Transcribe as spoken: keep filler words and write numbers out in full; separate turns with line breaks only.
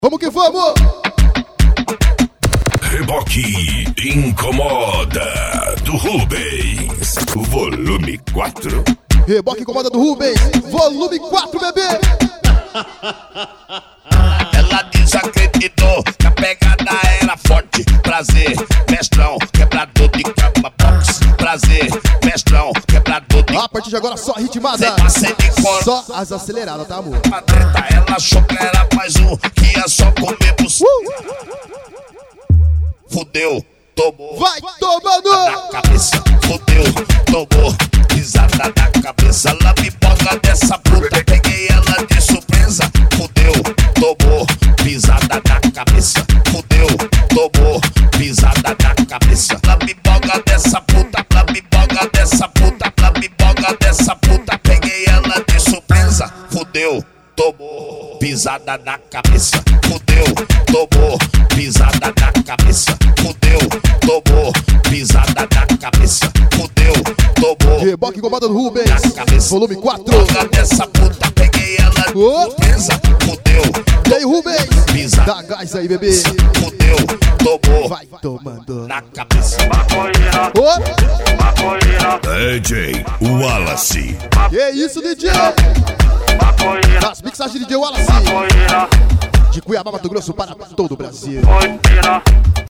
Vamos que vamos!
Reboque Incomoda do Rubens, volume quatro.
Reboque Incomoda do Rubens, volume quatro, bebê!
Ela desacreditou que a pegada era forte. Prazer, mestrão, quebrador de cama box. Prazer, mestrão, quebrador de...
A partir de agora só ritmada, só as aceleradas, tá, amor?
Ela achou que era mais um, que ia só comer por cima. Fudeu, tomou.
Vai tomando!
Na cabeça, fudeu, tomou. Risada na cabeça, ela me boga dessa puta. Peguei ela de surpresa. Fudeu, tomou. Pisada na cabeça. Fudeu, tomou. Pisada na cabeça. Ela me boga dessa puta. Ela me boga dessa puta. Ela me boga dessa puta. Peguei ela de surpresa. Fudeu, tomou. Pisada na cabeça. Fudeu, tomou. Pisada na cabeça. Fudeu, tomou. Pisada na cabeça. Fudeu, tomou.
Reboque Incomoda do Rubens, volume quatro.
Boga dessa puta, peguei ela de surpresa. Fudeu.
E aí, Rubens?
Pisa.
Dá gás aí, bebê.
Fudeu, tomou.
Vai tomando.
Na cabeça.
Ô!
D J Wallace.
Que isso, D J? As mixagens de D J Wallace. De Cuiabá, Mato Grosso para todo o Brasil.